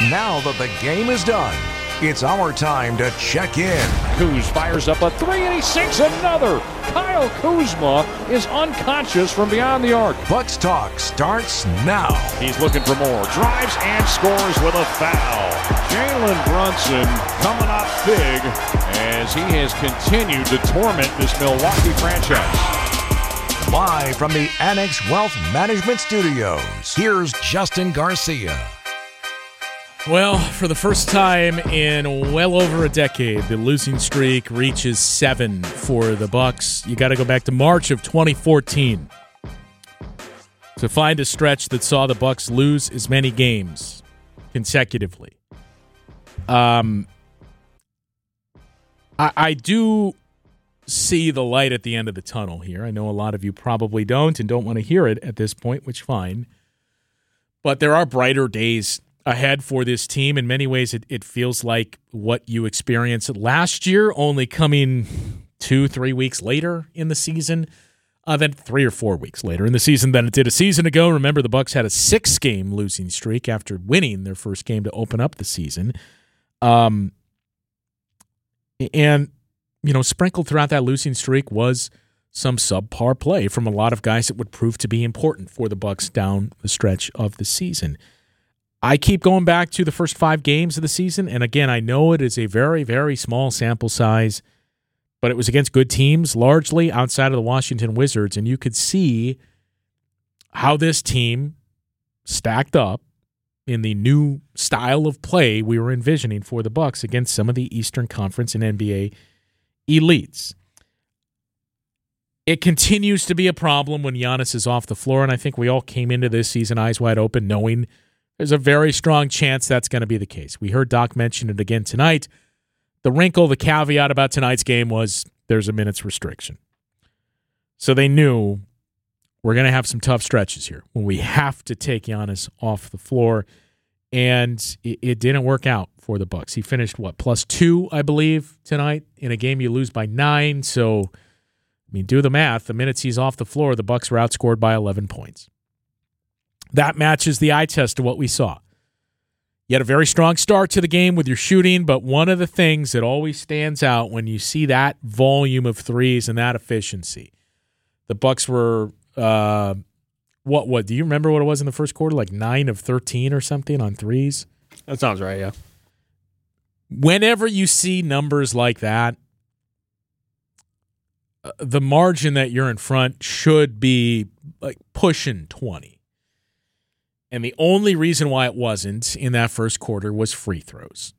Now that the game is done, it's our time to check in. Kuz fires up a three and he sinks another. Kyle Kuzma is unconscious from beyond the arc. Bucks Talk starts now. He's looking for more. Drives and scores with a foul. Jalen Brunson coming up big as he has continued to torment this Milwaukee franchise. Live from the Annex Wealth Management Studios, here's Justin Garcia. Well, for the first time in well over a decade, the losing streak reaches 7 for the Bucks. You got to go back to March of 2014 to find a stretch that saw the Bucks lose as many games consecutively. I do see the light at the end of the tunnel here. I know a lot of you probably don't and don't want to hear it at this point, which fine. But there are brighter days ahead for this team. In many ways, it feels like what you experienced last year, only coming 2-3 weeks later in the season, then 3 or 4 weeks later in the season than it did a season ago. Remember, the Bucks had a 6-game losing streak after winning their first game to open up the season. And, you know, sprinkled throughout that losing streak was some subpar play from a lot of guys that would prove to be important for the Bucks down the stretch of the season. I keep going back to the first 5 games of the season, and again, I know it is a very, very small sample size, but it was against good teams, largely outside of the Washington Wizards, and you could see how this team stacked up in the new style of play we were envisioning for the Bucks against some of the Eastern Conference and NBA elites. It continues to be a problem when Giannis is off the floor, and I think we all came into this season eyes wide open knowing there's a very strong chance that's going to be the case. We heard Doc mention it again tonight. The wrinkle, the caveat about tonight's game was there's a minutes restriction. So they knew we're going to have some tough stretches here when we have to take Giannis off the floor, and it didn't work out for the Bucks. He finished, +2, I believe, tonight in a game you lose by 9. So, I mean, do the math. The minutes he's off the floor, the Bucks were outscored by 11 points. That matches the eye test to what we saw. You had a very strong start to the game with your shooting, but one of the things that always stands out when you see that volume of threes and that efficiency, the Bucks were, what do you remember what it was in the first quarter? Like 9 of 13 or something on threes? That sounds right, yeah. Whenever you see numbers like that, the margin that you're in front should be like pushing 20. And the only reason why it wasn't in that first quarter was free throws.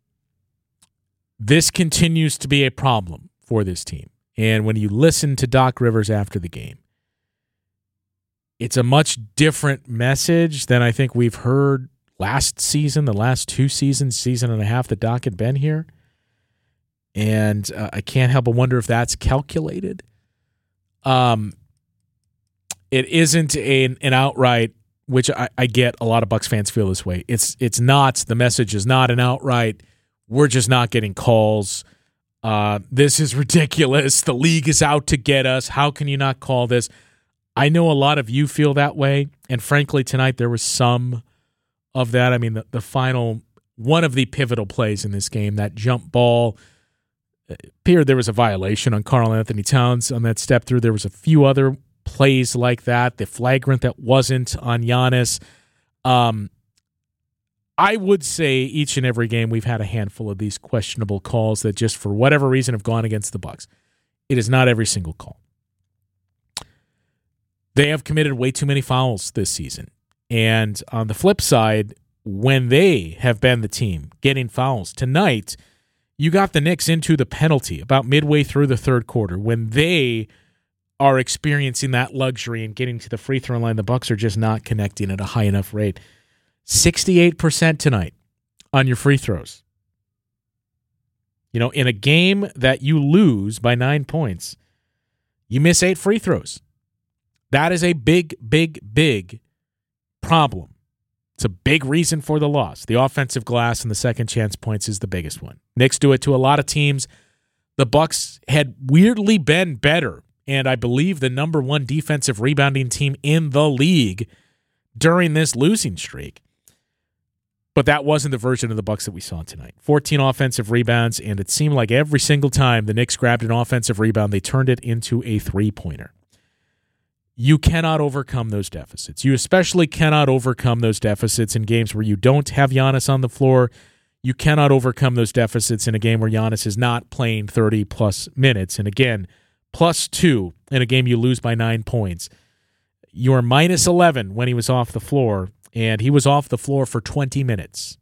This continues to be a problem for this team. And when you listen to Doc Rivers after the game, it's a much different message than I think we've heard last season, the last 2 seasons, season and a half that Doc had been here. And I can't help but wonder if that's calculated. It isn't an outright, which I get a lot of Bucks fans feel this way. It's not, the message is not an outright, we're just not getting calls. This is ridiculous. The league is out to get us. How can you not call this? I know a lot of you feel that way, and frankly, tonight there was some of that. I mean, the final, one of the pivotal plays in this game, that jump ball, appeared there was a violation on Karl Anthony Towns on that step through. There was a few other plays like that, the flagrant that wasn't on Giannis. I would say each and every game we've had a handful of these questionable calls that just for whatever reason have gone against the Bucks. It is not every single call. They have committed way too many fouls this season. And on the flip side, when they have been the team getting fouls, tonight you got the Knicks into the penalty about midway through the third quarter. When they are experiencing that luxury and getting to the free throw line, the Bucks are just not connecting at a high enough rate. 68% tonight on your free throws. You know, in a game that you lose by 9 points, you miss 8 free throws. That is a big, big, big problem. It's a big reason for the loss. The offensive glass and the second chance points is the biggest one. Knicks do it to a lot of teams. The Bucks had weirdly been better, and I believe the number 1 defensive rebounding team in the league during this losing streak. But that wasn't the version of the Bucks that we saw tonight. 14 offensive rebounds, and it seemed like every single time the Knicks grabbed an offensive rebound, they turned it into a three-pointer. You cannot overcome those deficits. You especially cannot overcome those deficits in games where you don't have Giannis on the floor. You cannot overcome those deficits in a game where Giannis is not playing 30-plus minutes. And again, +2 in a game you lose by 9 points. You are -11 when he was off the floor, and he was off the floor for 20 minutes.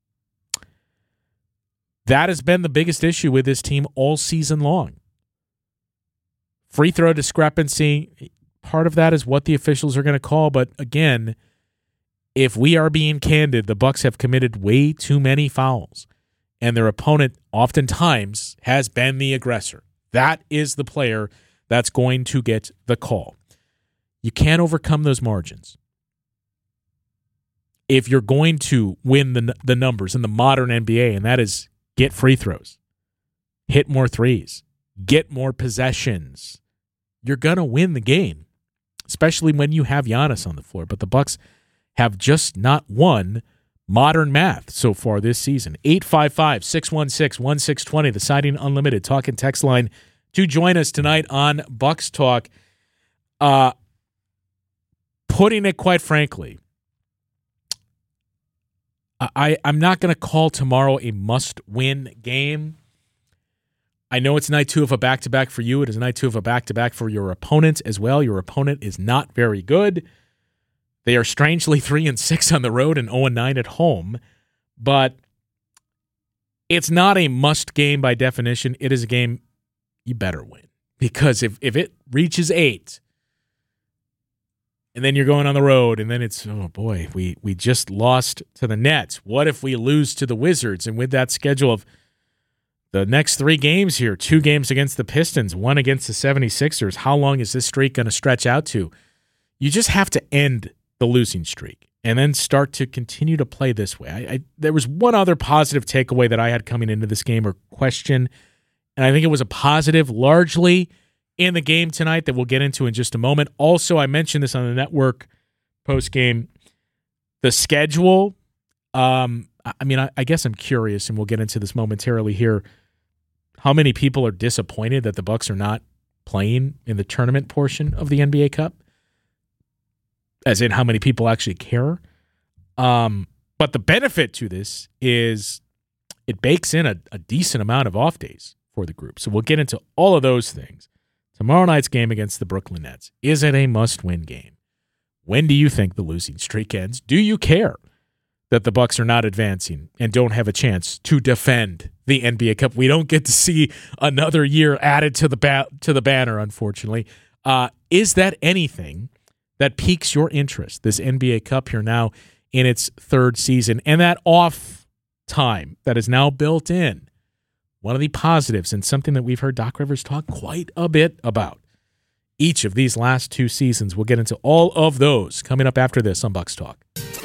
That has been the biggest issue with this team all season long. Free throw discrepancy, part of that is what the officials are going to call, but again, if we are being candid, the Bucks have committed way too many fouls, and their opponent oftentimes has been the aggressor. That is the player that's going to get the call. You can't overcome those margins. If you're going to win the numbers in the modern NBA, and that is get free throws, hit more threes, get more possessions, you're going to win the game, especially when you have Giannis on the floor. But the Bucks have just not won modern math so far this season. 855-616-1620, the Siding Unlimited talk and text line to join us tonight on Bucks Talk. Putting it quite frankly, I'm not going to call tomorrow a must-win game. I know it's night 2 of a back-to-back for you. It is night 2 of a back-to-back for your opponent as well. Your opponent is not very good. They are strangely 3-6 on the road and 0-9 at home. But it's not a must game by definition. It is a game you better win. Because if it reaches 8, and then you're going on the road, and then it's, oh boy, we just lost to the Nets. What if we lose to the Wizards? And with that schedule of the next 3 games here, 2 games against the Pistons, 1 against the 76ers, how long is this streak going to stretch out to? You just have to end the losing streak and then start to continue to play this way. There was one other positive takeaway that I had coming into this game or question, and I think it was a positive largely in the game tonight that we'll get into in just a moment. Also, I mentioned this on the network post-game. The schedule, I guess I'm curious, and we'll get into this momentarily here, how many people are disappointed that the Bucks are not playing in the tournament portion of the NBA Cup? As in how many people actually care. But the benefit to this is it bakes in a decent amount of off days for the group. So we'll get into all of those things. Tomorrow night's game against the Brooklyn Nets. Is it a must-win game? When do you think the losing streak ends? Do you care that the Bucks are not advancing and don't have a chance to defend the NBA Cup? We don't get to see another year added to the banner, unfortunately. Is that anything that piques your interest? This NBA Cup here now in its 3rd season, and that off time that is now built in. One of the positives, and something that we've heard Doc Rivers talk quite a bit about each of these last 2 seasons. We'll get into all of those coming up after this on Bucks Talk.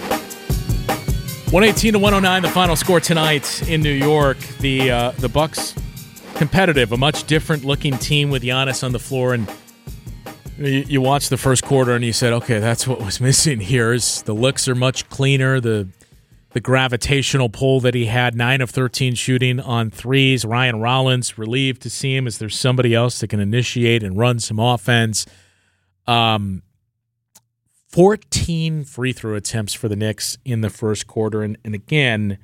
118-109, the final score tonight in New York. The Bucks competitive, a much different looking team with Giannis on the floor, and you watched the first quarter and you said, okay, that's what was missing here. Is the looks are much cleaner. The gravitational pull that he had, 9 of 13 shooting on threes. Ryan Rollins, relieved to see him as there's somebody else that can initiate and run some offense. 14 free throw attempts for the Knicks in the first quarter. And again,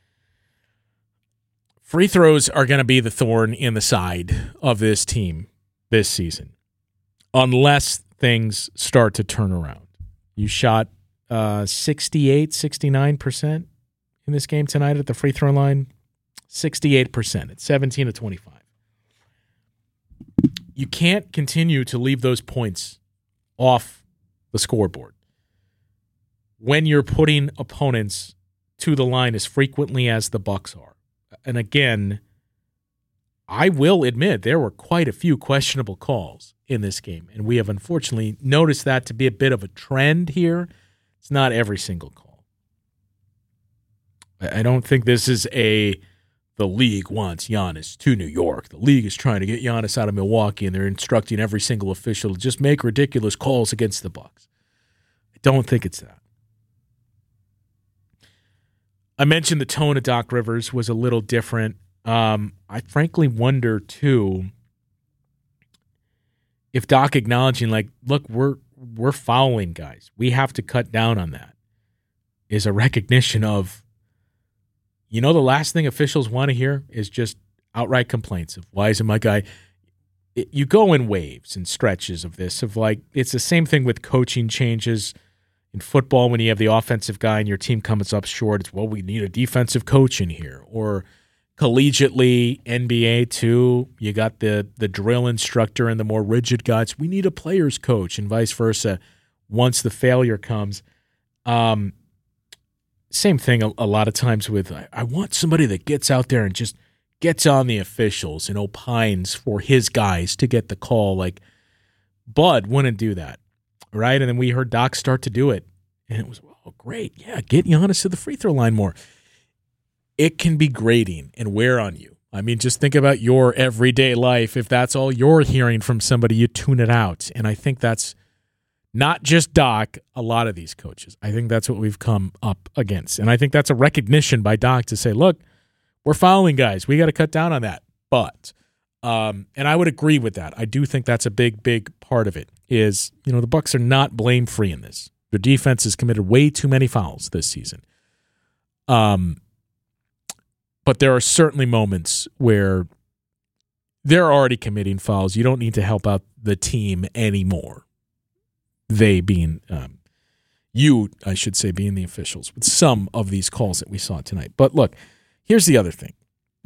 free throws are going to be the thorn in the side of this team this season, unless things start to turn around. You shot 68, 69% in this game tonight at the free throw line. 68% at 17 of 25. You can't continue to leave those points off the scoreboard when you're putting opponents to the line as frequently as the Bucks are. And again, I will admit there were quite a few questionable calls in this game, and we have unfortunately noticed that to be a bit of a trend here. It's not every single call. I don't think this is the league wants Giannis to New York. The league is trying to get Giannis out of Milwaukee, and they're instructing every single official to just make ridiculous calls against the Bucks. I don't think it's that. I mentioned the tone of Doc Rivers was a little different. I frankly wonder, too, if Doc acknowledging, like, look, we're fouling guys. We have to cut down on that, is a recognition of, the last thing officials want to hear is just outright complaints of, why isn't my guy? You go in waves and stretches of this, of like, it's the same thing with coaching changes in football when you have the offensive guy and your team comes up short. It's, well, we need a defensive coach in here. Or collegiately, NBA too, you got the drill instructor and the more rigid guys. We need a player's coach, and vice versa once the failure comes. Same thing a lot of times with, I want somebody that gets out there and just gets on the officials and opines for his guys to get the call. Like, Bud wouldn't do that, right? And then we heard Doc start to do it, and it was, oh, great. Yeah, get Giannis to the free throw line more. It can be grating and wear on you. I mean, just think about your everyday life. If that's all you're hearing from somebody, you tune it out. And I think that's not just Doc, a lot of these coaches. I think that's what we've come up against. And I think that's a recognition by Doc to say, look, we're fouling guys. We got to cut down on that. But, and I would agree with that. I do think that's a big, big part of it is, the Bucks are not blame-free in this. Their defense has committed way too many fouls this season. But there are certainly moments where they're already committing fouls. You don't need to help out the team anymore. They being, I should say, being the officials with some of these calls that we saw tonight. But look, here's the other thing.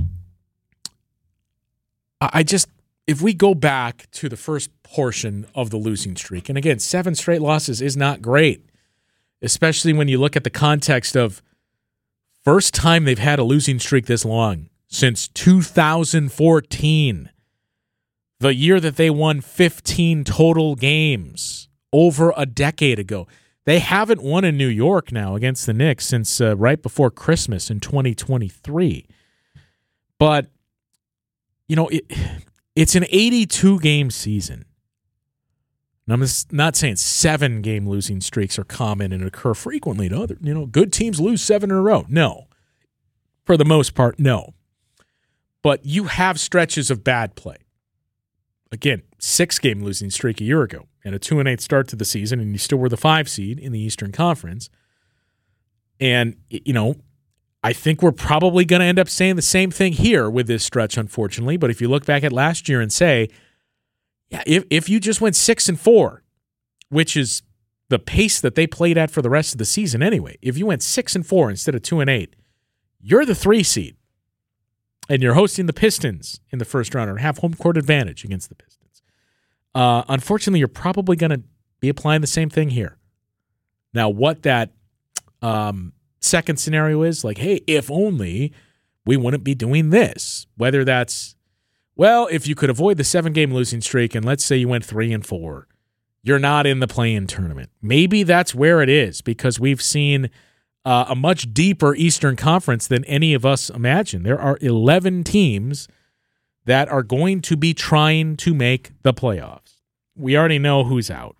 If we go back to the first portion of the losing streak, and again, 7 straight losses is not great, especially when you look at the context of first time they've had a losing streak this long since 2014, the year that they won 15 total games over a decade ago. They haven't won in New York now against the Knicks since right before Christmas in 2023. But, it's an 82-game season. And I'm not saying 7-game losing streaks are common and occur frequently. No, good teams lose 7 in a row. No. For the most part, no. But you have stretches of bad play. Again, 6-game losing streak a year ago and a 2-8 start to the season, and you still were the 5 seed in the Eastern Conference. And, I think we're probably going to end up saying the same thing here with this stretch, unfortunately. But if you look back at last year and say, yeah, if you just went 6-4, which is the pace that they played at for the rest of the season anyway, if you went 6-4 instead of 2-8, you're the 3 seed. And you're hosting the Pistons in the first round or have home court advantage against the Pistons. Unfortunately, you're probably going to be applying the same thing here. Now, what that second scenario is, like, hey, if only we wouldn't be doing this. Whether that's, well, if you could avoid the 7-game losing streak and let's say you went 3-4, you're not in the play-in tournament. Maybe that's where it is because we've seen a much deeper Eastern Conference than any of us imagined. There are 11 teams that are going to be trying to make the playoffs. We already know who's out.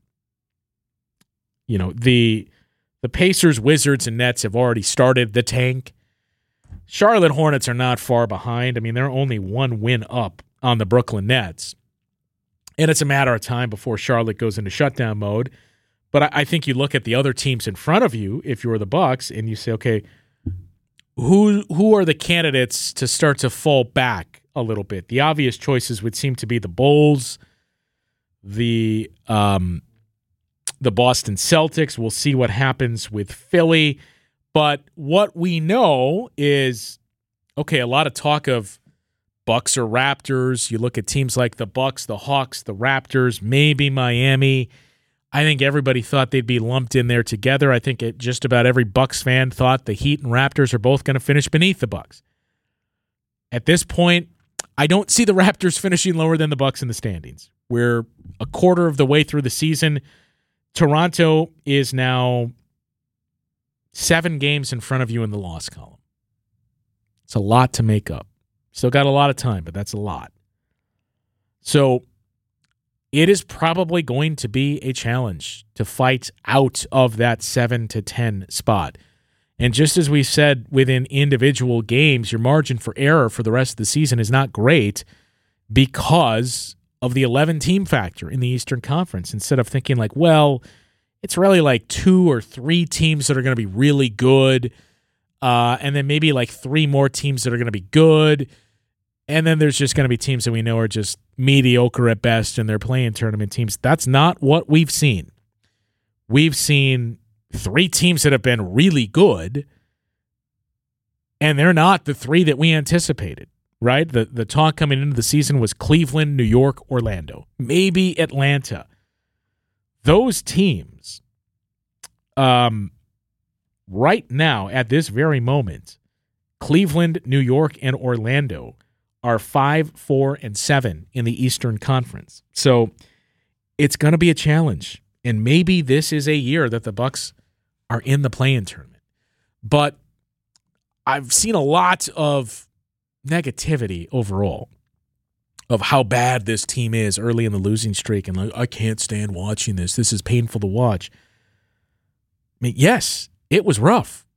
The Pacers, Wizards, and Nets have already started the tank. Charlotte Hornets are not far behind. I mean, they're only 1 win up on the Brooklyn Nets. And it's a matter of time before Charlotte goes into shutdown mode. But I think you look at the other teams in front of you, if you're the Bucks, and you say, okay, who are the candidates to start to fall back a little bit? The obvious choices would seem to be the Bulls, the Boston Celtics. We'll see what happens with Philly. But what we know is, okay, a lot of talk of Bucks or Raptors. You look at teams like the Bucks, the Hawks, the Raptors, maybe Miami. I think everybody thought they'd be lumped in there together. I think just about every Bucks fan thought the Heat and Raptors are both going to finish beneath the Bucks. At this point, I don't see the Raptors finishing lower than the Bucks in the standings. We're a quarter of the way through the season. Toronto is now 7 games in front of you in the loss column. It's a lot to make up. Still got a lot of time, but that's a lot. So it is probably going to be a challenge to fight out of that 7 to 10 spot. And just as we said within individual games, your margin for error for the rest of the season is not great because of the 11-team factor in the Eastern Conference. Instead of thinking like, well, it's really like 2 or 3 teams that are going to be really good, and then maybe like 3 more teams that are going to be good, and then there's just going to be teams that we know are just mediocre at best and they're playing tournament teams. That's not what we've seen. We've seen 3 teams that have been really good, and they're not the 3 that we anticipated, right? The talk coming into the season was Cleveland, New York, Orlando, maybe Atlanta. Those teams, right now, at this very moment, Cleveland, New York, and Orlando are 5, 4, and 7 in the Eastern Conference. So it's going to be a challenge. And maybe this is a year that the Bucks are in the play-in tournament. But I've seen a lot of negativity overall of how bad this team is early in the losing streak. And like, I can't stand watching this. This is painful to watch. I mean, yes, it was rough.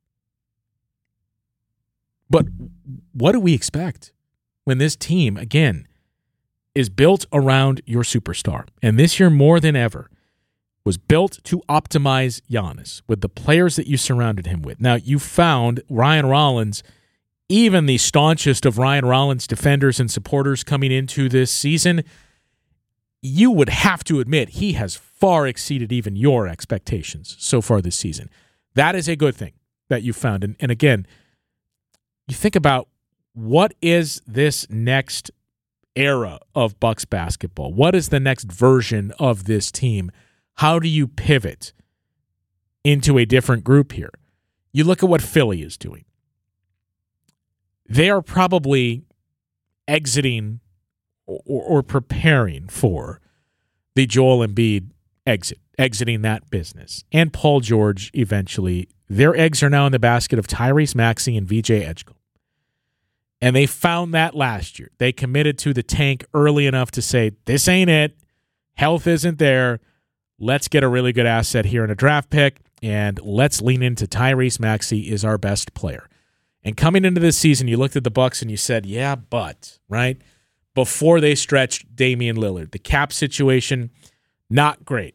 But what do we expect when this team, again, is built around your superstar? And this year, more than ever, was built to optimize Giannis with the players that you surrounded him with. Now, you found Ryan Rollins, even the staunchest of Ryan Rollins defenders and supporters coming into this season, you would have to admit he has far exceeded even your expectations so far this season. That is a good thing that you found. And again, you think about what is this next era of Bucks basketball? What is the next version of this team? How do you pivot into a different group here? You look at what Philly is doing. They are probably exiting or preparing for the Joel Embiid exiting that business. And Paul George eventually. Their eggs are now in the basket of Tyrese Maxey and VJ Edgecombe. And they found that last year. They committed to the tank early enough to say, this ain't it. Health isn't there. Let's get a really good asset here in a draft pick, and let's lean into Tyrese Maxey is our best player. And coming into this season, you looked at the Bucks and you said, yeah, but, right? Before they stretched Damian Lillard, the cap situation, not great,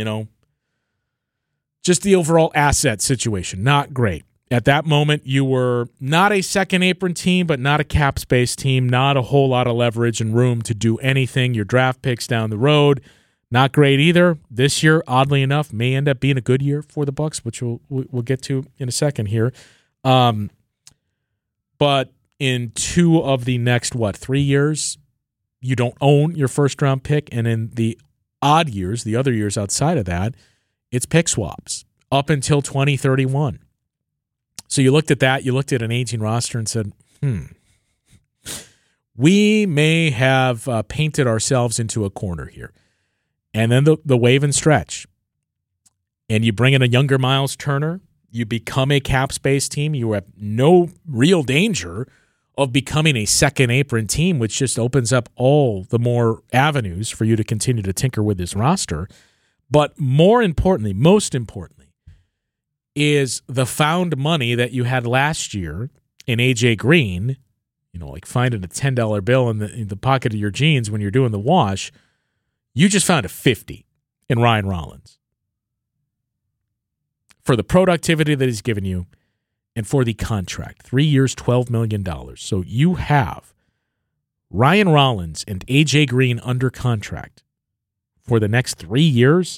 Just the overall asset situation, not great. At that moment, you were not a second apron team, but not a cap space team, not a whole lot of leverage and room to do anything. Your draft picks down the road, not great either. This year, oddly enough, may end up being a good year for the Bucks, which we'll get to in a second here. But in 2 of the next, 3 years, you don't own your first-round pick. And in the odd years, the other years outside of that, it's pick swaps up until 2031. So you looked at that, you looked at an aging roster and said, we may have painted ourselves into a corner here. And then the wave and stretch. And you bring in a younger Miles Turner. You become a cap space team. You have no real danger of becoming a second apron team, which just opens up all the more avenues for you to continue to tinker with this roster. But most importantly, is the found money that you had last year in AJ Green, like finding a $10 bill in the pocket of your jeans when you're doing the wash. You just found a 50 in Ryan Rollins for the productivity that he's given you and for the contract. 3 years, $12 million. So you have Ryan Rollins and AJ Green under contract for the next 3 years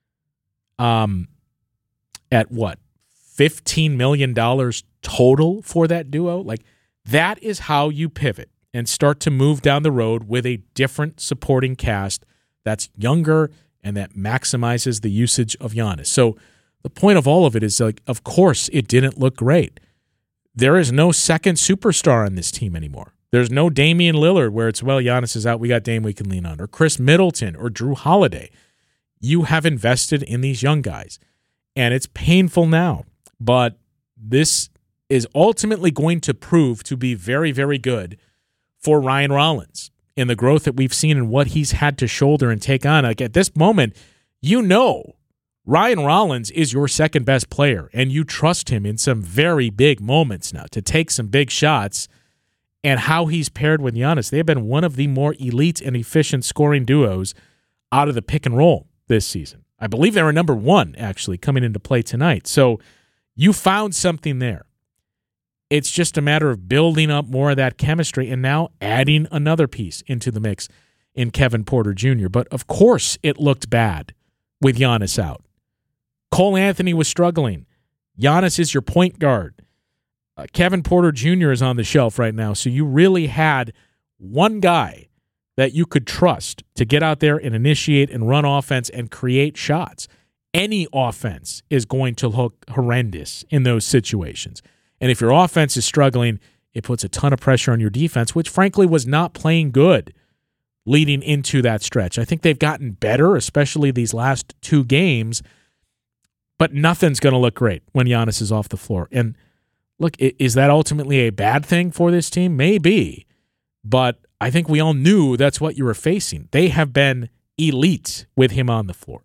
at what? $15 million total for that duo? Like, that is how you pivot and start to move down the road with a different supporting cast that's younger and that maximizes the usage of Giannis. So the point of all of it is, like, of course it didn't look great. There is no second superstar on this team anymore. There's no Damian Lillard where it's, well, Giannis is out, we got Dame we can lean on, or Chris Middleton or Drew Holiday. You have invested in these young guys, and it's painful now. But this is ultimately going to prove to be very, very good for Ryan Rollins in the growth that we've seen and what he's had to shoulder and take on. Like, at this moment, Ryan Rollins is your second best player, and you trust him in some very big moments now to take some big shots. And how he's paired with Giannis, they have been one of the more elite and efficient scoring duos out of the pick and roll this season. I believe they were number one, actually, coming into play tonight. So you found something there. It's just a matter of building up more of that chemistry and now adding another piece into the mix in Kevin Porter Jr. But, of course, it looked bad with Giannis out. Cole Anthony was struggling. Giannis is your point guard. Kevin Porter Jr. is on the shelf right now, so you really had one guy that you could trust to get out there and initiate and run offense and create shots. Any offense is going to look horrendous in those situations. And if your offense is struggling, it puts a ton of pressure on your defense, which frankly was not playing good leading into that stretch. I think they've gotten better, especially these last two games, but nothing's going to look great when Giannis is off the floor. And look, is that ultimately a bad thing for this team? Maybe, but I think we all knew that's what you were facing. They have been elite with him on the floor.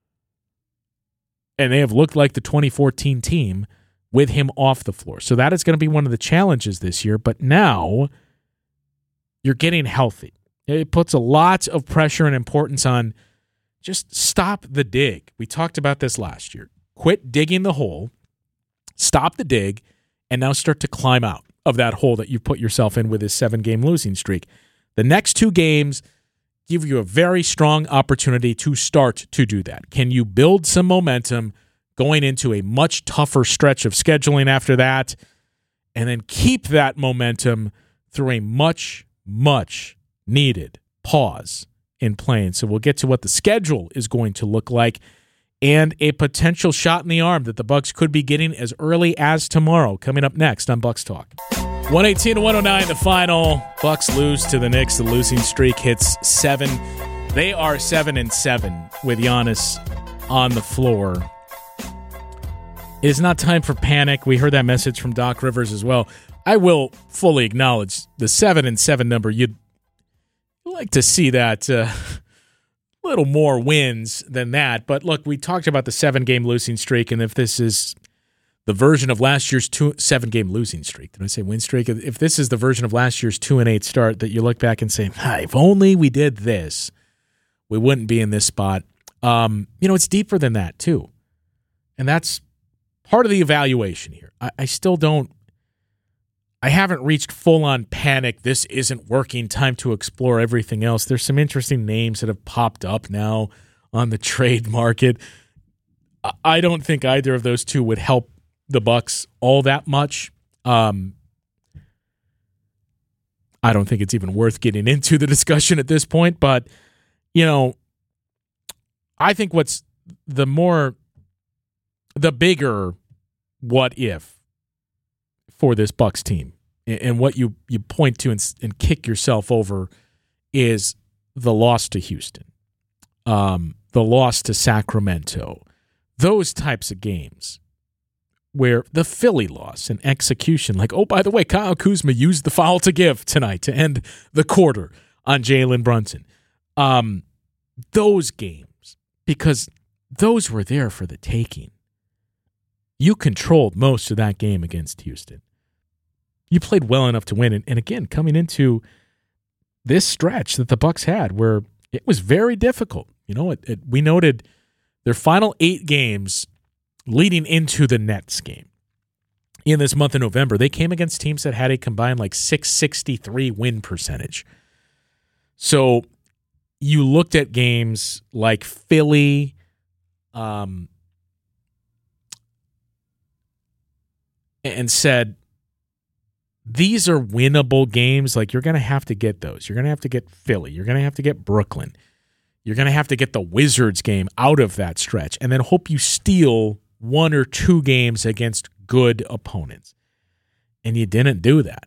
And they have looked like the 2014 team with him off the floor. So that is going to be one of the challenges this year. But now you're getting healthy. It puts a lot of pressure and importance on just stop the dig. We talked about this last year. Quit digging the hole, stop the dig, and now start to climb out of that hole that you've put yourself in with this 7-game losing streak. The next 2 games give you a very strong opportunity to start to do that. Can you build some momentum going into a much tougher stretch of scheduling after that, and then keep that momentum through a much, much needed pause in playing? So we'll get to what the schedule is going to look like and a potential shot in the arm that the Bucks could be getting as early as tomorrow, coming up next on Bucks Talk. 118-109 the final. Bucks lose to the Knicks. The losing streak hits 7. They are 7-7 with Giannis on the floor. It is not time for panic. We heard that message from Doc Rivers as well. I will fully acknowledge the 7-7 number. You'd like to see that little more wins than that. But look, we talked about the 7-game losing streak, and if this is the version of last year's 7-game losing streak, did I say win streak? If this is the version of last year's 2-8 start that you look back and say, if only we did this, we wouldn't be in this spot. It's deeper than that too. And that's part of the evaluation here. I still don't, I haven't reached full-on panic. This isn't working. Time to explore everything else. There's some interesting names that have popped up now on the trade market. I don't think either of those two would help the Bucks all that much. I don't think it's even worth getting into the discussion at this point, but, I think what's the bigger what if for this Bucks team and what you point to and kick yourself over is the loss to Houston, the loss to Sacramento, those types of games where the Philly loss and execution, like, oh, by the way, Kyle Kuzma used the foul to give tonight to end the quarter on Jalen Brunson. Those games, because those were there for the taking. You controlled most of that game against Houston. You played well enough to win. And again, coming into this stretch that the Bucks had where it was very difficult. We noted their final 8 games leading into the Nets game. In this month of November, they came against teams that had a combined 663 win percentage. So you looked at games like Philly, and said, these are winnable games. You're going to have to get those. You're going to have to get Philly. You're going to have to get Brooklyn. You're going to have to get the Wizards game out of that stretch and then hope you steal 1 or 2 games against good opponents. And you didn't do that.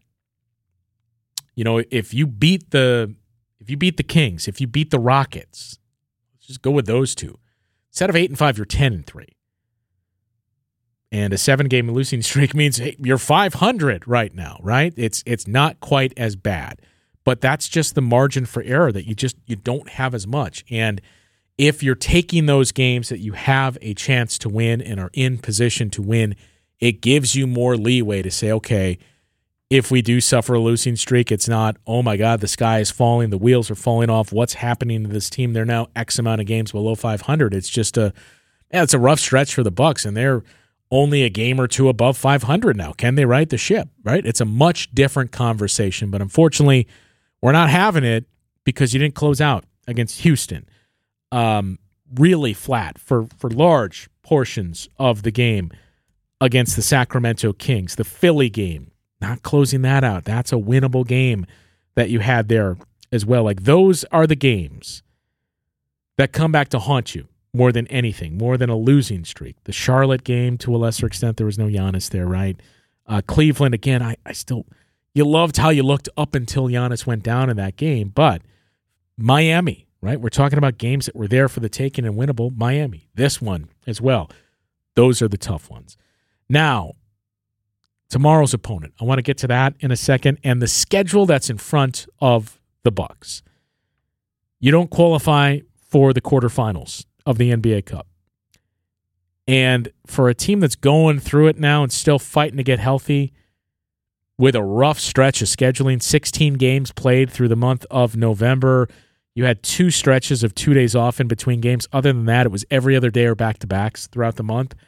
If you beat the Kings, if you beat the Rockets, let's just go with those 2. Instead of 8-5, you're 10-3. And a 7-game losing streak means you're 500 right now, right? It's not quite as bad, but that's just the margin for error that you don't have as much. And if you're taking those games that you have a chance to win and are in position to win, it gives you more leeway to say, okay, if we do suffer a losing streak, it's not, oh my God, the sky is falling, the wheels are falling off, what's happening to this team? They're now X amount of games below 500. It's just it's a rough stretch for the Bucks, and they're only a game or two above 500 now. Can they right the ship, right? It's a much different conversation, but unfortunately, we're not having it because you didn't close out against Houston. Really flat for large portions of the game against the Sacramento Kings. The Philly game, not closing that out. That's a winnable game that you had there as well. Like, those are the games that come back to haunt you more than anything, more than a losing streak. The Charlotte game, to a lesser extent, there was no Giannis there, right? Cleveland, again, I still, you loved how you looked up until Giannis went down in that game, but Miami, right? We're talking about games that were there for the taking and winnable. Miami, this one as well. Those are the tough ones. Now, tomorrow's opponent. I want to get to that in a second, and the schedule that's in front of the Bucks. You don't qualify for the quarterfinals of the NBA Cup. And for a team that's going through it now and still fighting to get healthy with a rough stretch of scheduling, 16 games played through the month of November. You had 2 stretches of 2 days off in between games. Other than that, it was every other day or back-to-backs throughout the month.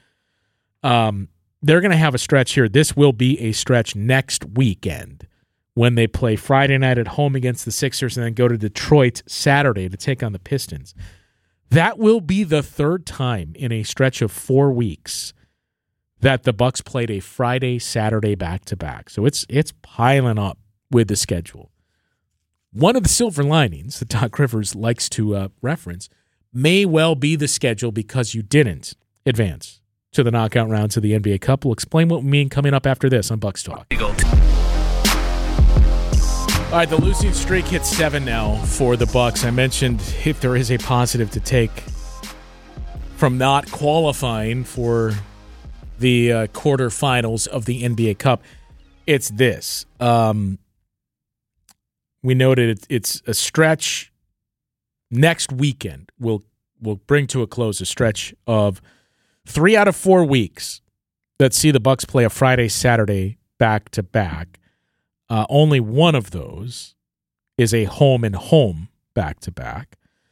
They're going to have a stretch here. This will be a stretch next weekend when they play Friday night at home against the Sixers and then go to Detroit Saturday to take on the Pistons. That will be the third time in a stretch of 4 weeks that the Bucks played a Friday-Saturday back-to-back. So it's piling up with the schedule. One of the silver linings that Doc Rivers likes to reference may well be the schedule because you didn't advance to the knockout rounds of the NBA Cup. We'll explain what we mean coming up after this on Bucks Talk. All right, the losing streak hits 7 now for the Bucks. I mentioned if there is a positive to take from not qualifying for the quarterfinals of the NBA Cup, it's this. We noted it's a stretch. Next weekend will bring to a close a stretch of 3 out of 4 weeks that see the Bucks play a Friday-Saturday back-to-back. Only one of those is a home-and-home back-to-back.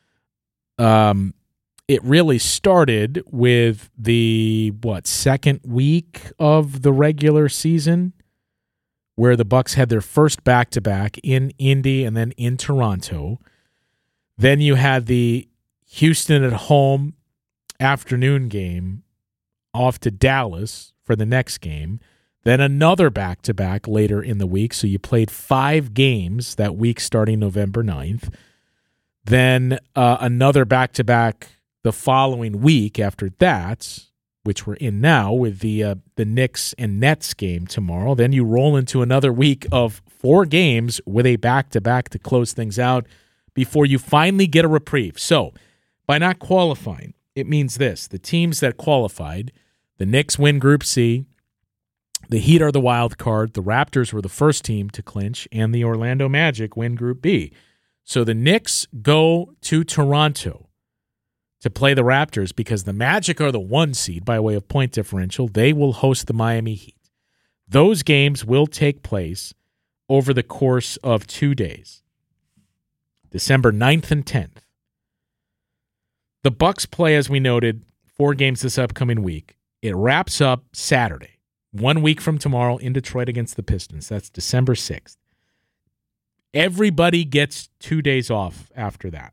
It really started with the, second week of the regular season where the Bucks had their first back-to-back in Indy and then in Toronto. Then you had the Houston at home afternoon game off to Dallas for the next game. Then another back-to-back later in the week. So you played 5 games that week starting November 9th. Then another back-to-back the following week after that, which we're in now with the Knicks and Nets game tomorrow. Then you roll into another week of 4 games with a back-to-back to close things out before you finally get a reprieve. So by not qualifying, it means this. The teams that qualified, the Knicks win Group C, the Heat are the wild card, the Raptors were the first team to clinch, and the Orlando Magic win Group B. So the Knicks go to Toronto to play the Raptors because the Magic are the 1 seed by way of point differential. They will host the Miami Heat. Those games will take place over the course of 2 days, December 9th and 10th. The Bucks play, as we noted, 4 games this upcoming week. It wraps up Saturday, 1 week from tomorrow in Detroit against the Pistons. That's December 6th. Everybody gets 2 days off after that.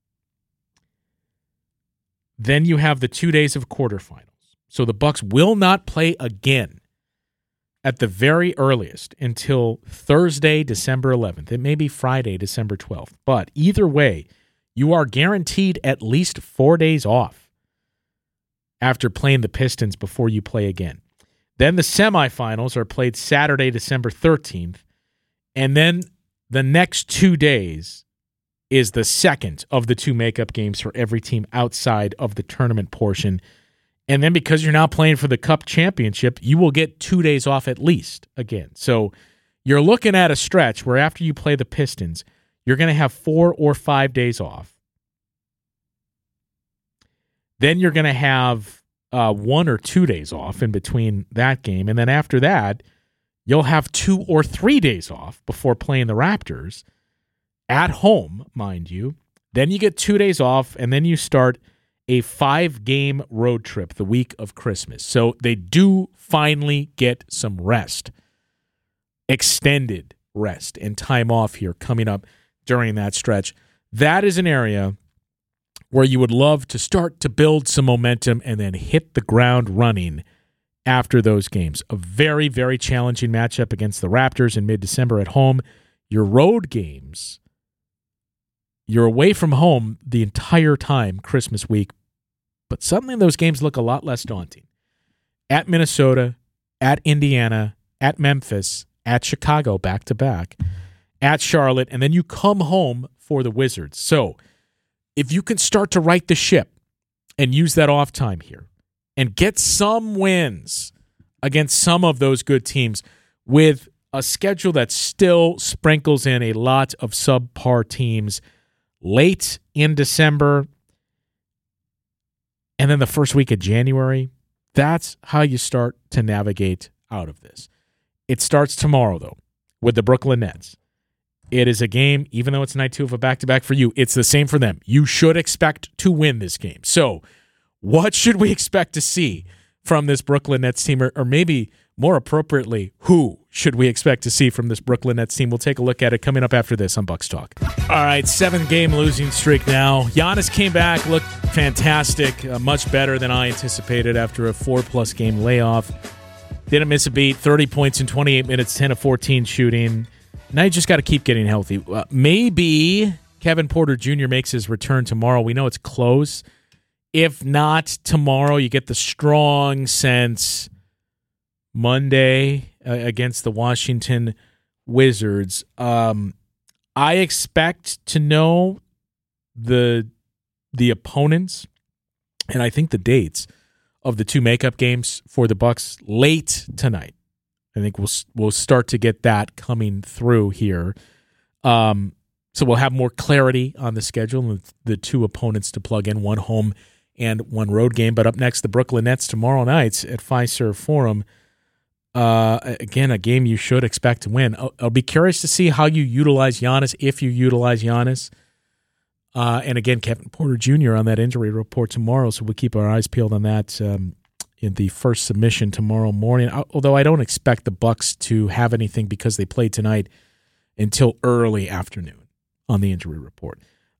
Then you have the 2 days of quarterfinals. So the Bucks will not play again at the very earliest until Thursday, December 11th. It may be Friday, December 12th. But either way, you are guaranteed at least 4 days off after playing the Pistons before you play again. Then the semifinals are played Saturday, December 13th. And then the next 2 days is the second of the 2 makeup games for every team outside of the tournament portion. And then because you're now playing for the Cup Championship, you will get 2 days off at least again. So you're looking at a stretch where after you play the Pistons, you're going to have 4 or 5 days off. Then you're going to have 1 or 2 days off in between that game. And then after that, you'll have 2 or 3 days off before playing the Raptors at home, mind you. Then you get 2 days off, and then you start a 5-game road trip the week of Christmas. So they do finally get some rest, extended rest and time off here coming up during that stretch. That is an area where you would love to start to build some momentum and then hit the ground running after those games. A very, very challenging matchup against the Raptors in mid-December at home. Your road games, you're away from home the entire time Christmas week, but suddenly those games look a lot less daunting. At Minnesota, at Indiana, at Memphis, at Chicago back-to-back, at Charlotte, and then you come home for the Wizards. So if you can start to right the ship and use that off time here and get some wins against some of those good teams with a schedule that still sprinkles in a lot of subpar teams late in December and then the first week of January, that's how you start to navigate out of this. It starts tomorrow, though, with the Brooklyn Nets. It is a game, even though it's night 2 of a back-to-back for you, it's the same for them. You should expect to win this game. So what should we expect to see from this Brooklyn Nets team? Or maybe more appropriately, who should we expect to see from this Brooklyn Nets team? We'll take a look at it coming up after this on Bucks Talk. All right, 7-game losing streak now. Giannis came back, looked fantastic, much better than I anticipated after a 4+ game layoff. Didn't miss a beat, 30 points in 28 minutes, 10 of 14 shooting. Now you just got to keep getting healthy. Maybe Kevin Porter Jr. makes his return tomorrow. We know it's close. If not tomorrow, you get the strong sense Monday against the Washington Wizards. I expect to know the opponents and I think the dates of the 2 makeup games for the Bucks late tonight. I think we'll start to get that coming through here. So we'll have more clarity on the schedule and the 2 opponents to plug in, 1 home and 1 road game. But up next, the Brooklyn Nets tomorrow night at Fiserv Forum. Again, a game you should expect to win. I'll be curious to see how you utilize Giannis, if you utilize Giannis. And again, Kevin Porter Jr. on that injury report tomorrow, so we'll keep our eyes peeled on that in the first submission tomorrow morning. Although I don't expect the Bucks to have anything because they played tonight until early afternoon on the injury report.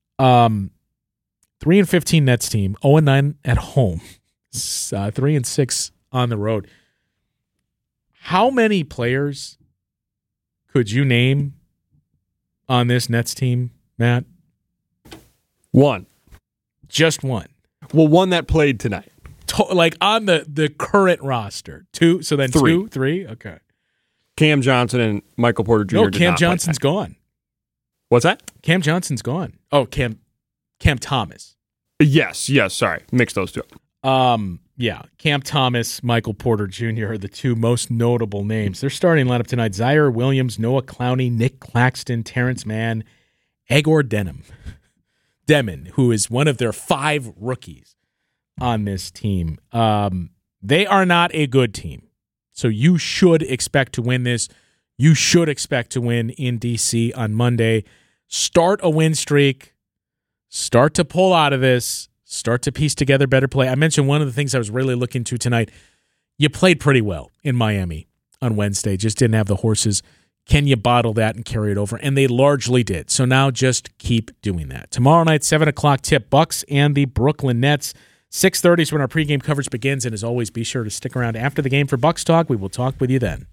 3-15 Nets team, 0-9 at home, 3-6 on the road. How many players could you name on this Nets team, Matt? 1. Just 1. Well, 1 that played tonight. Like on the current roster. 2, so then 3. 2, 3? Okay. Cam Johnson and Michael Porter Jr. No, Cam Johnson's gone. What's that? Cam Johnson's gone. Oh, Cam Thomas. Yes, sorry. Mix those 2 up. Yeah, Cam Thomas, Michael Porter Jr. are the 2 most notable names. Their starting lineup tonight: Zaire Williams, Noah Clowney, Nick Claxton, Terrence Mann, Egor Demon, who is one of their 5 rookies on this team. They are not a good team, so you should expect to win this. You should expect to win in D.C. on Monday. Start a win streak. Start to pull out of this. Start to piece together better play. I mentioned one of the things I was really looking to tonight. You played pretty well in Miami on Wednesday. Just didn't have the horses. Can you bottle that and carry it over? And they largely did. So now just keep doing that. Tomorrow night, 7 o'clock tip, Bucks and the Brooklyn Nets. 6:30 is when our pregame coverage begins. And as always, be sure to stick around after the game for Bucks Talk. We will talk with you then.